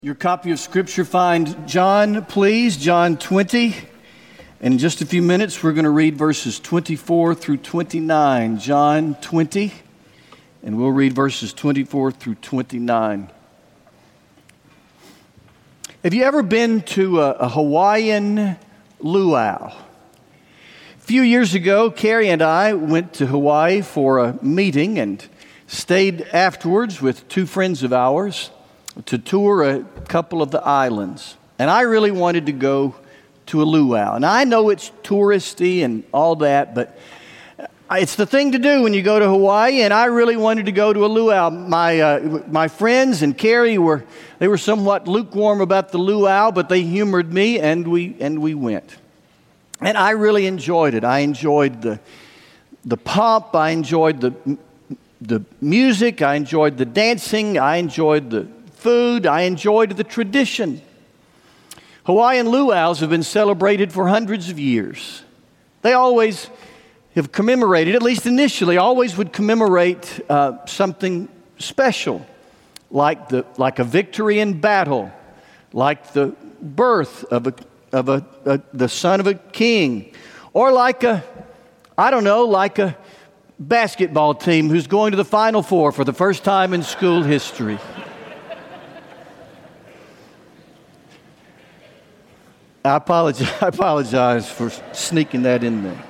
Your copy of Scripture, find John, please, John 20. And in just a few minutes, we're going to read verses 24 through 29. John 20, and we'll read verses 24 through 29. Have you ever been to a Hawaiian luau? A few years ago, Carrie and I went to Hawaii for a meeting and stayed afterwards with two friends of ours to tour a couple of the islands. And I really wanted to go to a luau. And I know it's touristy and all that, but it's the thing to do when you go to Hawaii, and I really wanted to go to a luau. My friends and Carrie were somewhat lukewarm about the luau, but they humored me, and we went. And I really enjoyed it. I enjoyed the pomp. I enjoyed the music. I enjoyed the dancing. I enjoyed the food. I enjoyed the tradition. Hawaiian luaus have been celebrated for hundreds of years. They always have commemorated, at least initially, always would commemorate something special, like a victory in battle, like the birth of the son of a king, or like a basketball team who's going to the Final Four for the first time in school history. I apologize for sneaking that in there.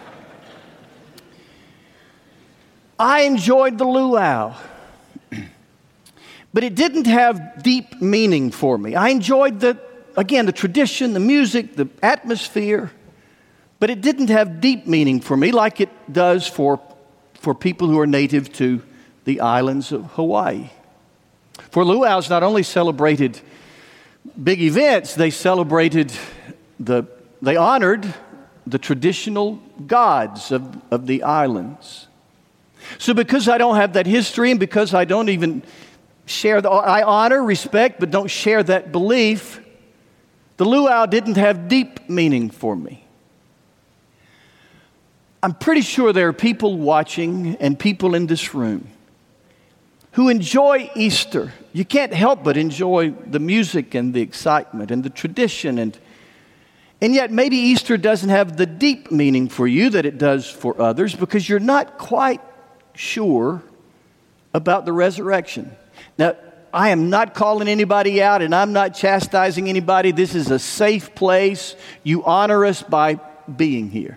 I enjoyed the luau, but it didn't have deep meaning for me. I enjoyed the tradition, the music, the atmosphere, but it didn't have deep meaning for me like it does for people who are native to the islands of Hawaii. For luau's not only celebrated big events, they honored the traditional gods of the islands. So because I don't have that history, and because I don't even I honor, respect, but don't share that belief, the luau didn't have deep meaning for me. I'm pretty sure there are people watching and people in this room who enjoy Easter. You can't help but enjoy the music and the excitement and the tradition, and yet maybe Easter doesn't have the deep meaning for you that it does for others because you're not quite sure about the resurrection. Now, I am not calling anybody out, and I'm not chastising anybody. This is a safe place. You honor us by being here.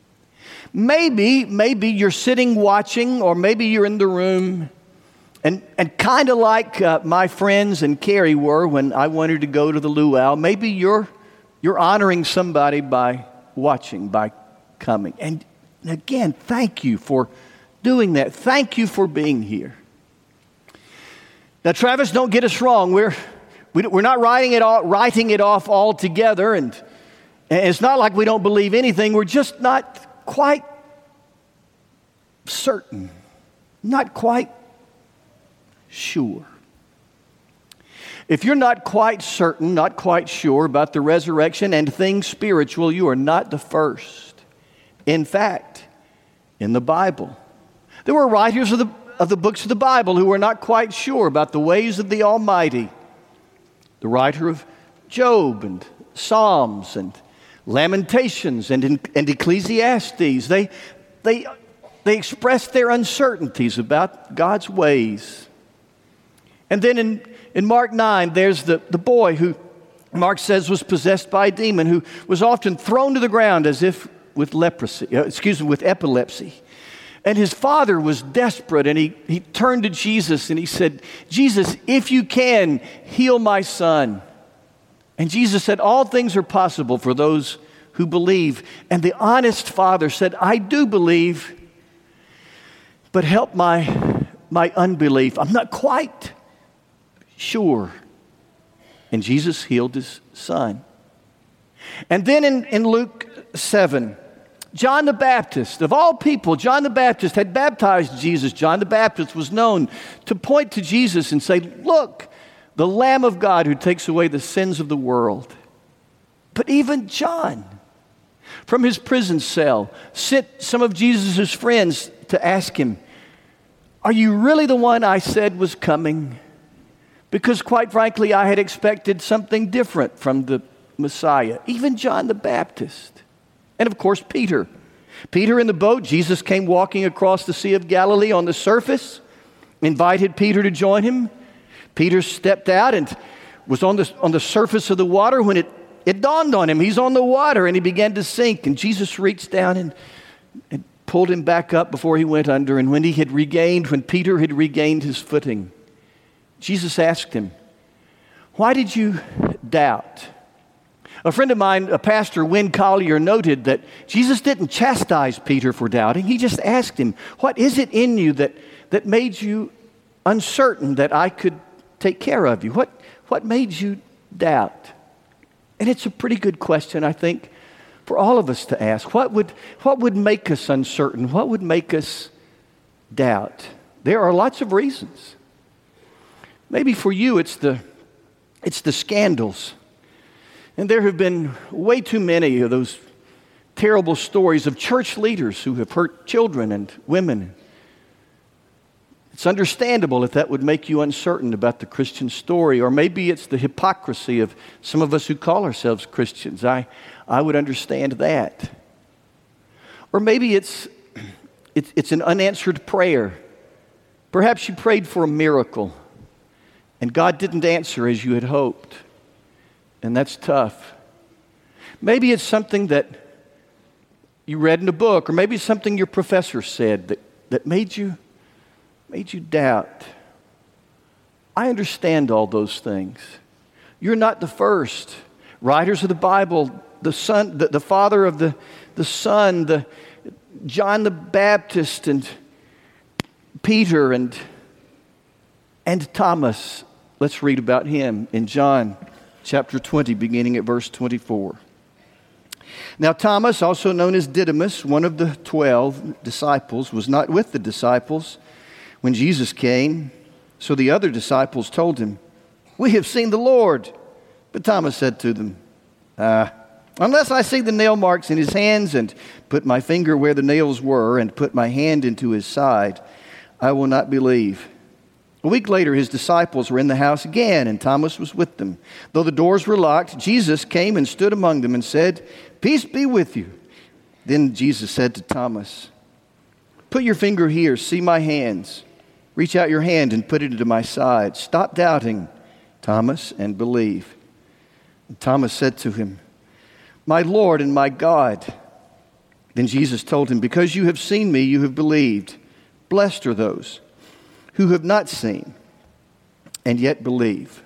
Maybe you're sitting watching, or maybe you're in the room, and kind of like my friends and Carrie were when I wanted to go to the luau, maybe you're honoring somebody by watching, by coming. And again, thank you for doing that. Thank you for being here. Now, Travis, don't get us wrong. We're not writing it off altogether, and it's not like we don't believe anything. We're just not quite certain, not quite sure. If you're not quite certain, not quite sure about the resurrection and things spiritual, you are not the first. In fact, in the Bible, there were writers of the books of the Bible who were not quite sure about the ways of the Almighty. The writer of Job and Psalms and Lamentations and Ecclesiastes, they expressed their uncertainties about God's ways. And then in Mark 9, there's the boy who Mark says was possessed by a demon, who was often thrown to the ground as if with epilepsy. And his father was desperate, and he turned to Jesus and he said, "Jesus, if you can, heal my son." And Jesus said, "All things are possible for those who believe." And the honest father said, "I do believe, but help my unbelief. I'm not quite sure." And Jesus healed his son. And then in Luke 7, John the Baptist, of all people, John the Baptist had baptized Jesus. John the Baptist was known to point to Jesus and say, "Look, the Lamb of God who takes away the sins of the world." But even John, from his prison cell, sent some of Jesus' friends to ask him, "Are you really the one I said was coming? because quite frankly, I had expected something different from the Messiah, even John the Baptist. And of course, Peter. Peter in the boat, Jesus came walking across the Sea of Galilee on the surface, invited Peter to join him. Peter stepped out and was on the surface of the water when it dawned on him. He's on the water, and he began to sink. And Jesus reached down and pulled him back up before he went under. And when Peter had regained his footing, Jesus asked him, "Why did you doubt?" A friend of mine, a pastor, Wynn Collier, noted that Jesus didn't chastise Peter for doubting. He just asked him, "What is it in you that made you uncertain that I could take care of you? What made you doubt?" And it's a pretty good question, I think, for all of us to ask. What would make us uncertain? What would make us doubt? There are lots of reasons. Maybe for you it's the scandals. And there have been way too many of those terrible stories of church leaders who have hurt children and women. It's understandable if that would make you uncertain about the Christian story. Or maybe it's the hypocrisy of some of us who call ourselves Christians. I would understand that. Or maybe it's an unanswered prayer. Perhaps you prayed for a miracle and God didn't answer as you had hoped. And that's tough. Maybe it's something that you read in a book, or maybe it's something your professor said that made you doubt. I understand all those things. You're not the first. Writers of the Bible, the father of the Son, John the Baptist, and Peter, and Thomas. Let's read about him in John chapter 20, beginning at verse 24. Now Thomas, also known as Didymus, one of the 12 disciples, was not with the disciples when Jesus came. So the other disciples told him, "We have seen the Lord." But Thomas said to them, "Unless I see the nail marks in his hands and put my finger where the nails were and put my hand into his side, I will not believe." A week later, his disciples were in the house again, and Thomas was with them. Though the doors were locked, Jesus came and stood among them and said, "Peace be with you." Then Jesus said to Thomas, "Put your finger here, see my hands. Reach out your hand and put it into my side. Stop doubting, Thomas, and believe." And Thomas said to him, "My Lord and my God." Then Jesus told him, "Because you have seen me, you have believed. Blessed are those who have not seen and yet believe."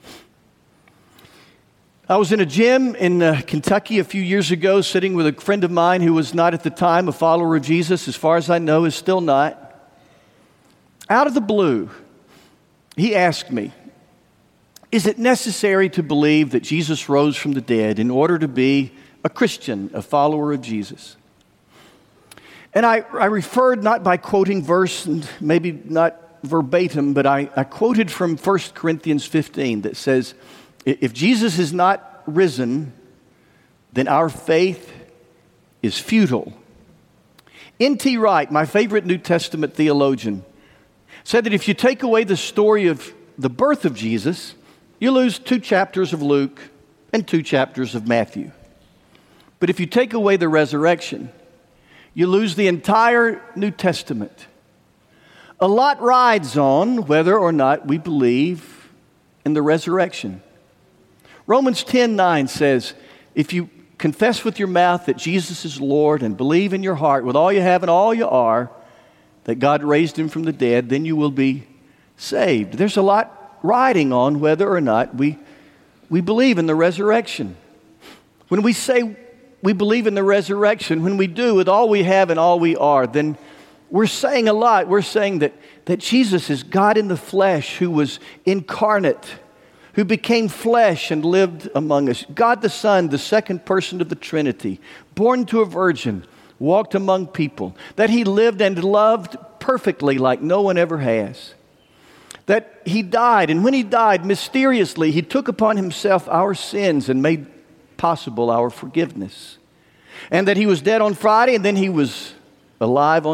I was in a gym in Kentucky a few years ago, sitting with a friend of mine who was not at the time a follower of Jesus, as far as I know, is still not. Out of the blue, he asked me, "Is it necessary to believe that Jesus rose from the dead in order to be a Christian, a follower of Jesus?" And I referred not by quoting verse, and maybe not verbatim, but I quoted from 1 Corinthians 15 that says, if Jesus is not risen, then our faith is futile. N.T. Wright, my favorite New Testament theologian, said that if you take away the story of the birth of Jesus, you lose 2 chapters of Luke and 2 chapters of Matthew. But if you take away the resurrection, you lose the entire New Testament. A lot rides on whether or not we believe in the resurrection. Romans 10:9 says, if you confess with your mouth that Jesus is Lord and believe in your heart with all you have and all you are that God raised him from the dead, then you will be saved. There's a lot riding on whether or not we believe in the resurrection. When we say we believe in the resurrection, when we do with all we have and all we are, then we're saying a lot. We're saying that Jesus is God in the flesh who was incarnate, who became flesh and lived among us. God the Son, the second person of the Trinity, born to a virgin, walked among people, that he lived and loved perfectly like no one ever has. That he died, and when he died, mysteriously, he took upon himself our sins and made possible our forgiveness. And that he was dead on Friday, and then he was alive on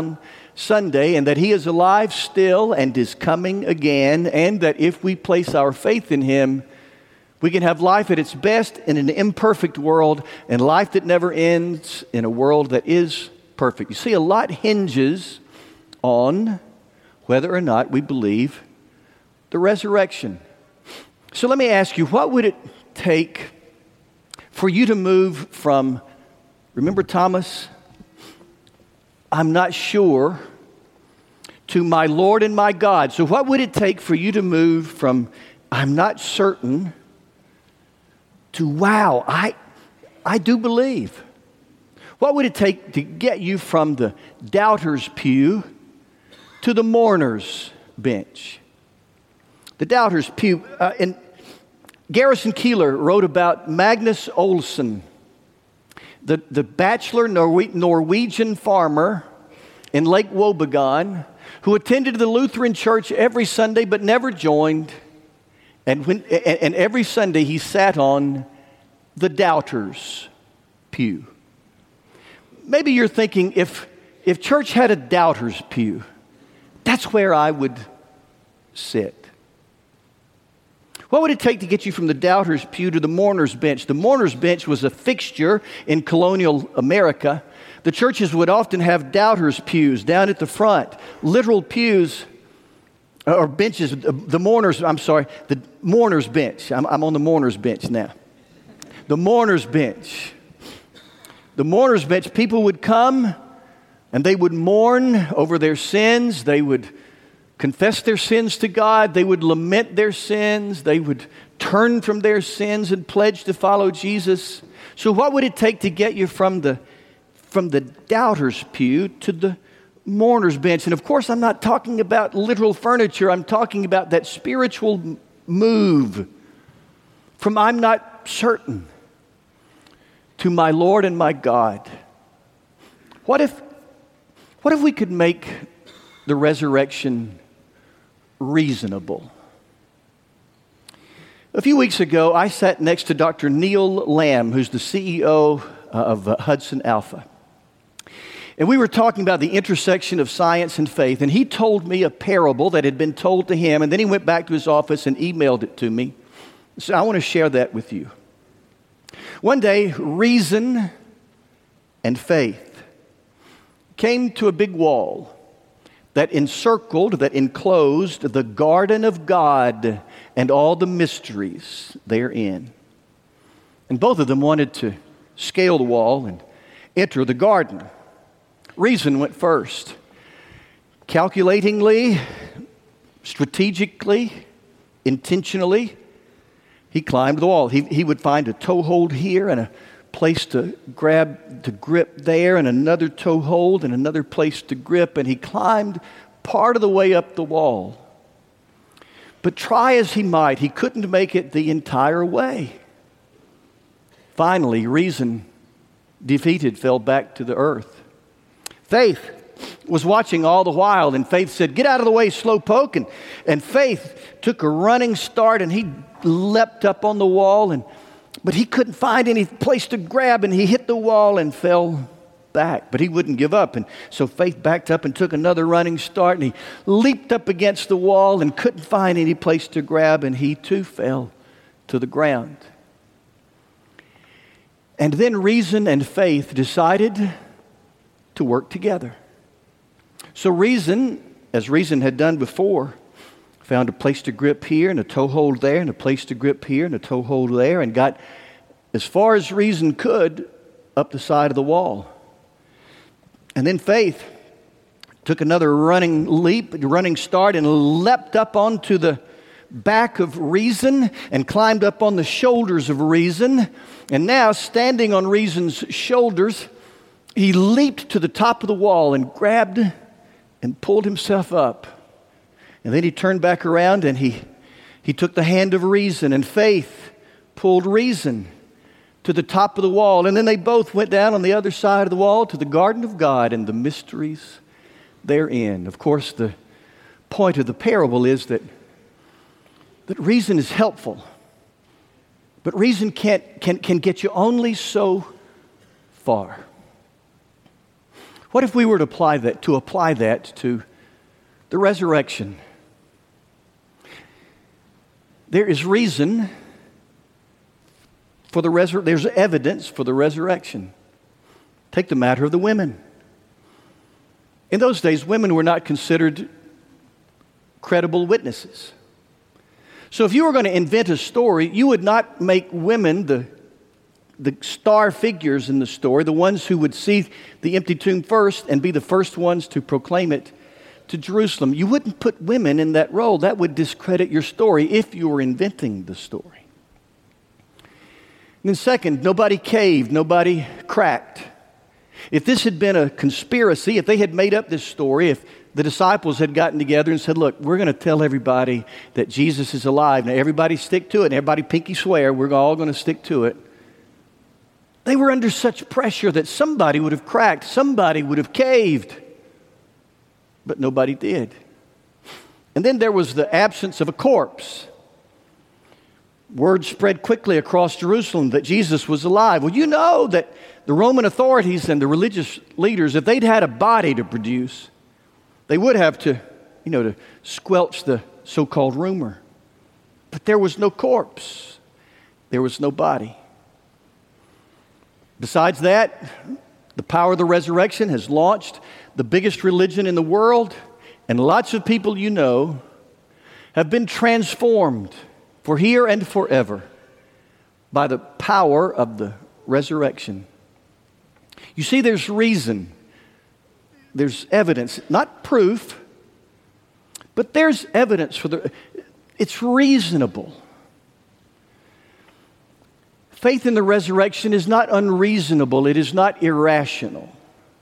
Sunday, and that He is alive still and is coming again, and that if we place our faith in Him, we can have life at its best in an imperfect world and life that never ends in a world that is perfect. You see, a lot hinges on whether or not we believe the resurrection. So let me ask you, what would it take for you to move from, remember Thomas, I'm not sure, to my Lord and my God? So what would it take for you to move from I'm not certain to wow, I do believe? What would it take to get you from the doubter's pew to the mourner's bench? The doubter's pew. And Garrison Keillor wrote about Magnus Olsson, the bachelor Norwegian farmer in Lake Wobegon, who attended the Lutheran church every Sunday but never joined. And every Sunday he sat on the doubter's pew. Maybe you're thinking, if church had a doubter's pew, that's where I would sit. What would it take to get you from the doubter's pew to the mourner's bench? The mourner's bench was a fixture in colonial America. The churches would often have doubter's pews down at the front, literal pews or benches. The mourner's bench. I'm on the mourner's bench now. The mourner's bench. The mourner's bench, people would come and they would mourn over their sins. They would confess their sins to God. They would lament their sins. They would turn from their sins and pledge to follow Jesus. So what would it take to get you from the doubter's pew to the mourner's bench? And of course, I'm not talking about literal furniture. I'm talking about that spiritual move from I'm not certain to my Lord and my God. What if we could make the resurrection reasonable? A few weeks ago, I sat next to Dr. Neil Lamb, who's the CEO of Hudson Alpha. And we were talking about the intersection of science and faith, and he told me a parable that had been told to him, and then he went back to his office and emailed it to me. So I want to share that with you. One day, reason and faith came to a big wall that enclosed the garden of God and all the mysteries therein. And both of them wanted to scale the wall and enter the garden. Reason went first. Calculatingly, strategically, intentionally, he climbed the wall. He would find a toehold here and a place to grip there, and another toehold and another place to grip, and he climbed part of the way up the wall. But try as he might, he couldn't make it the entire way. Finally, reason, defeated, fell back to the earth. Faith was watching all the while, and faith said, "Get out of the way, slowpoke." And faith took a running start, and he leapt up on the wall, but he couldn't find any place to grab, and he hit the wall and fell back. But he wouldn't give up, and so faith backed up and took another running start, and he leaped up against the wall and couldn't find any place to grab, and he too fell to the ground. And then reason and faith decided to work together. So reason, as reason had done before, found a place to grip here and a toehold there and a place to grip here and a toehold there, and got as far as reason could up the side of the wall. And then faith took another running start and leapt up onto the back of reason and climbed up on the shoulders of reason. And now, standing on reason's shoulders, he leaped to the top of the wall and grabbed and pulled himself up. And then he turned back around and he took the hand of reason, and faith pulled reason to the top of the wall. And then they both went down on the other side of the wall to the garden of God and the mysteries therein. Of course, the point of the parable is that reason is helpful, but reason can get you only so far. What if we were to apply that to the resurrection? There is reason for there's evidence for the resurrection. Take the matter of the women. In those days, women were not considered credible witnesses. So if you were going to invent a story, you would not make women the star figures in the story, the ones who would see the empty tomb first and be the first ones to proclaim it to Jerusalem. You wouldn't put women in that role. That would discredit your story if you were inventing the story. And then second, nobody caved, nobody cracked. If this had been a conspiracy, if they had made up this story, if the disciples had gotten together and said, look, we're going to tell everybody that Jesus is alive. Now everybody stick to it, and everybody pinky swear, we're all going to stick to it. They were under such pressure that somebody would have cracked, somebody would have caved. But nobody did. And then there was the absence of a corpse. Word spread quickly across Jerusalem that Jesus was alive. Well, you know that the Roman authorities and the religious leaders, if they'd had a body to produce, they would have to squelch the so-called rumor. But there was no corpse. There was no body. Besides that, the power of the resurrection has launched the biggest religion in the world, and lots of people have been transformed for here and forever by the power of the resurrection. You see, there's reason, there's evidence, not proof, but there's evidence it's reasonable. Faith in the resurrection is not unreasonable, it is not irrational.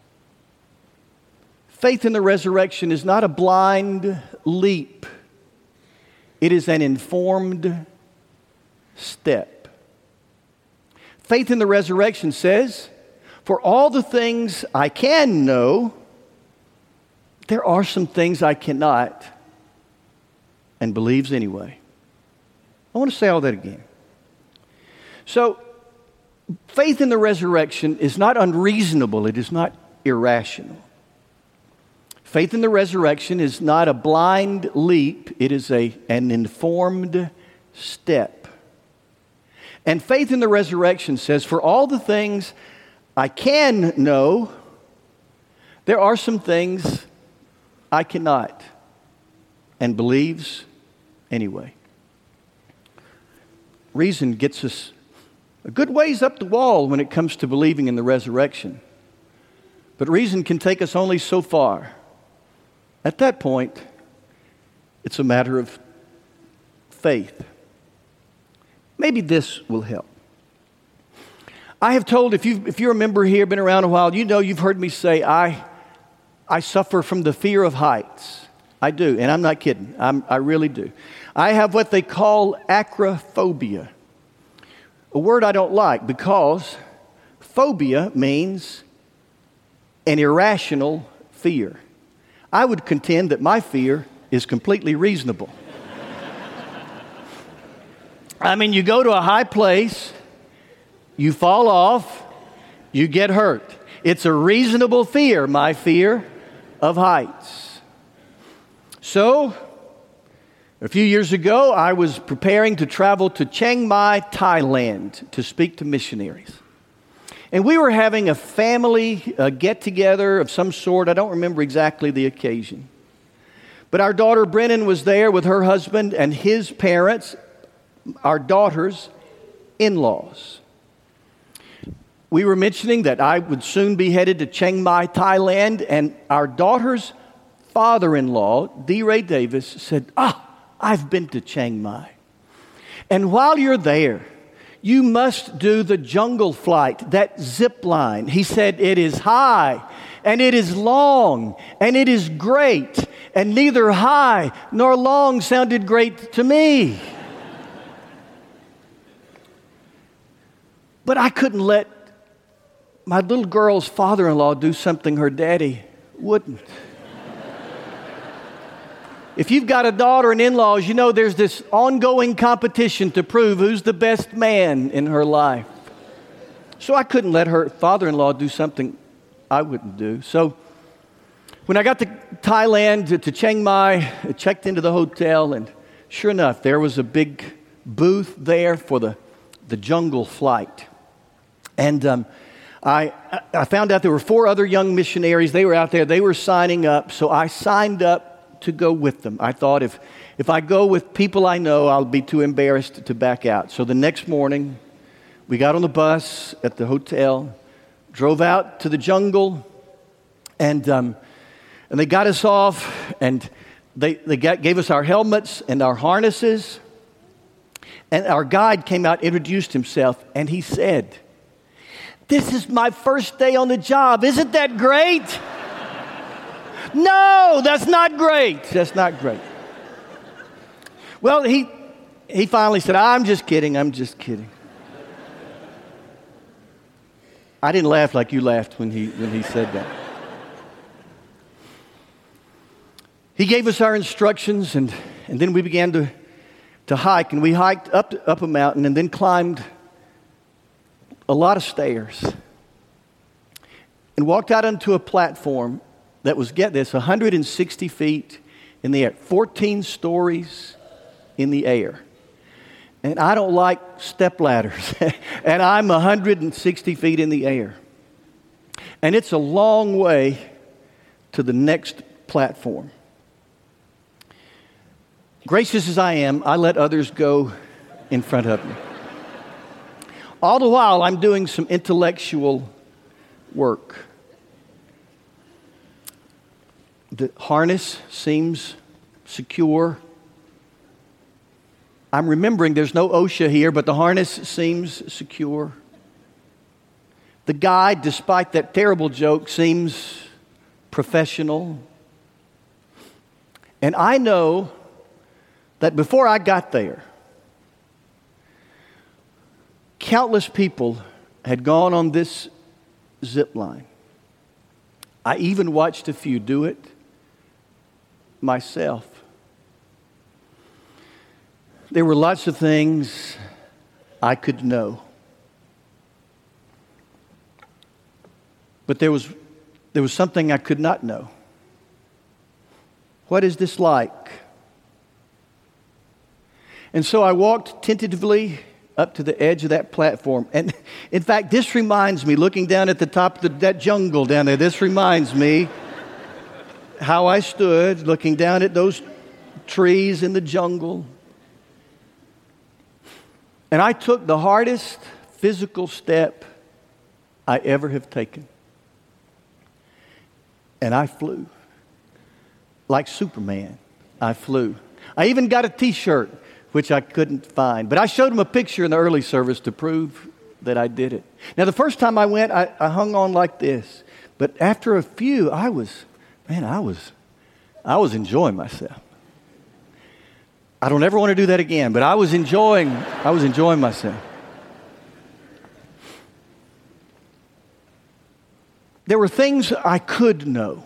Faith in the resurrection is not a blind leap. It is an informed step. Faith in the resurrection says, for all the things I can know, there are some things I cannot, and believes anyway. I want to say all that again. So, faith in the resurrection is not unreasonable. It is not irrational. Faith in the resurrection is not a blind leap. It is an informed step. And faith in the resurrection says, for all the things I can know, there are some things I cannot, and believes anyway. Reason gets us a good ways up the wall when it comes to believing in the resurrection. But reason can take us only so far. At that point, it's a matter of faith. Maybe this will help. I have told, if you're a member here, been around a while, you've heard me say, I suffer from the fear of heights. I do, and I'm not kidding. I really do. I have what they call acrophobia, a word I don't like because phobia means an irrational fear. I would contend that my fear is completely reasonable. I mean, you go to a high place, you fall off, you get hurt. It's a reasonable fear, my fear of heights. So, a few years ago, I was preparing to travel to Chiang Mai, Thailand, to speak to missionaries. And we were having a family get-together of some sort. I don't remember exactly the occasion. But our daughter Brennan was there with her husband and his parents, our daughter's in-laws. We were mentioning that I would soon be headed to Chiang Mai, Thailand, and our daughter's father-in-law, D. Ray Davis, said, I've been to Chiang Mai. And while you're there, you must do the jungle flight, that zip line. He said, it is high, and it is long, and it is great, and neither high nor long sounded great to me. But I couldn't let my little girl's father-in-law do something her daddy wouldn't. If you've got a daughter and in-laws, there's this ongoing competition to prove who's the best man in her life. So I couldn't let her father-in-law do something I wouldn't do. So when I got to Thailand, to Chiang Mai, I checked into the hotel, and sure enough, there was a big booth there for the jungle flight. And I found out there were 4 other young missionaries. They were out there. They were signing up. So I signed up to go with them. I thought if I go with people I know, I'll be too embarrassed to back out. So the next morning, we got on the bus at the hotel, drove out to the jungle, and they got us off, and they gave us our helmets and our harnesses. And our guide came out, introduced himself, and he said, "This is my first day on the job. Isn't that great?" No, that's not great. That's not great. Well, he finally said, I'm just kidding. I'm just kidding. I didn't laugh like you laughed when he said that. He gave us our instructions, and then we began to hike. And we hiked up a mountain and then climbed a lot of stairs and walked out onto a platform that was, get this, 160 feet in the air, 14 stories in the air. And I don't like step ladders, and I'm 160 feet in the air. And it's a long way to the next platform. Gracious as I am, I let others go in front of me. All the while, I'm doing some intellectual work. The harness seems secure. I'm remembering there's no OSHA here, but the harness seems secure. The guide, despite that terrible joke, seems professional. And I know that before I got there, countless people had gone on this zip line. I even watched a few do it myself. There were lots of things I could know. But there was something I could not know. What is this like? And so I walked tentatively up to the edge of that platform. And in fact, this reminds me, looking down at the top of that jungle down there, this reminds me how I stood looking down at those trees in the jungle. And I took the hardest physical step I ever have taken. And I flew. Like Superman, I flew. I even got a t-shirt, which I couldn't find. But I showed him a picture in the early service to prove that I did it. Now, the first time I went, I hung on like this. But after a few, I was enjoying myself. I don't ever want to do that again, but I was enjoying myself. There were things I could know.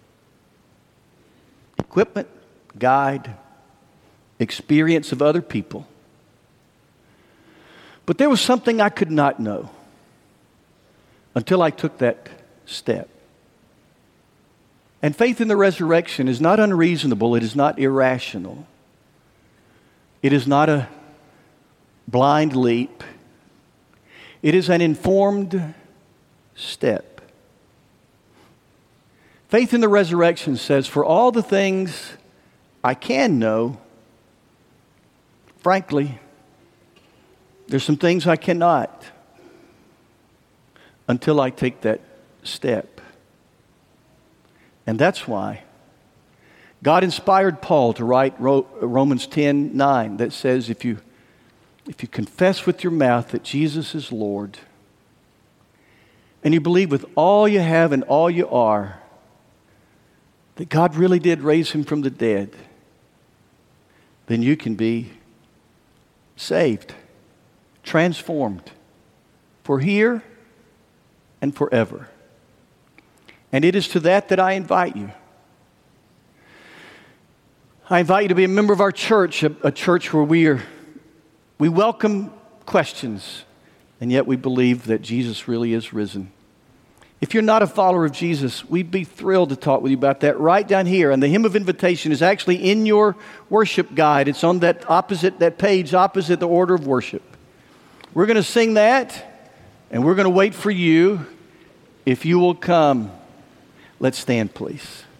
Equipment, guide, experience of other people. But there was something I could not know until I took that step. And faith in the resurrection is not unreasonable. It is not irrational. It is not a blind leap. It is an informed step. Faith in the resurrection says, for all the things I can know, frankly, there's some things I cannot until I take that step. And that's why God inspired Paul to write Romans 10:9 that says, if you confess with your mouth that Jesus is Lord, and you believe with all you have and all you are that God really did raise him from the dead, then you can be saved, transformed for here and forever. And it is to that I invite you. I invite you to be a member of our church, a church where we welcome questions, and yet we believe that Jesus really is risen. If you're not a follower of Jesus, we'd be thrilled to talk with you about that right down here. And the hymn of invitation is actually in your worship guide. It's on that page opposite the order of worship. We're going to sing that, and we're going to wait for you. If you will come, let's stand, please.